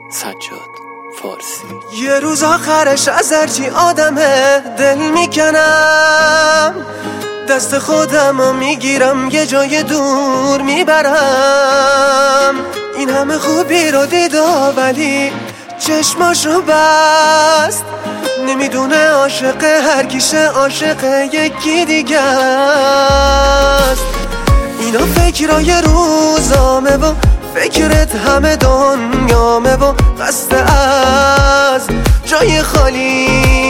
سجاد فارسی. یه روز آخرش از هرچی آدمه دل میکنم، دست خودمو میگیرم یه جای دور میبرم. این همه خوبی رو دیدا ولی چشماشو بست، نمیدونه عاشق هر کیشه عاشق یکی دیگه است. اینا فکرای روزامه و فکرت همه دنیامه و قصد از جای خالی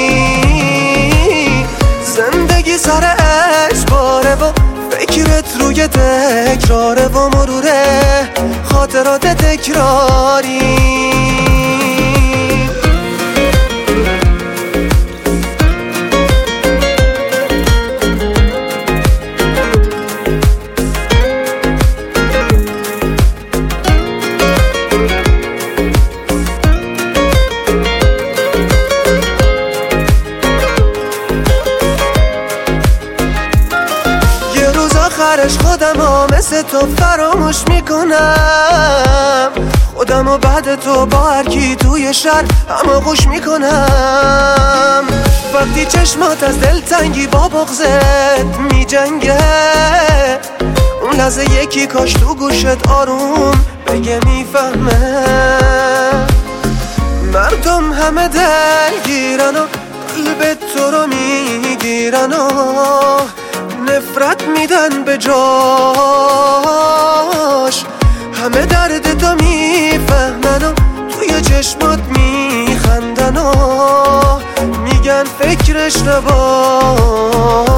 زندگی سر اجباره و فکرت روی تکراره و مروره خاطرات تکراری. آخرش خودمو مثل تو فراموش میکنم، خودمو بعد تو با هر کی توی شهر همه خوش میکنم. وقتی چشمات از دلتنگی با بغضت میجنگه، اون لحظه یکی کاش تو گوشت آروم بگه میفهمه. مردم همه دلگیرن و قلب تو رو میگیرن و نفرت میدن به جاش، همه درد تو میفهمن و توی چشمات میخندن و میگن فکرش نباش.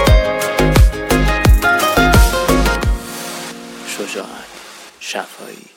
شجاعت شفایی.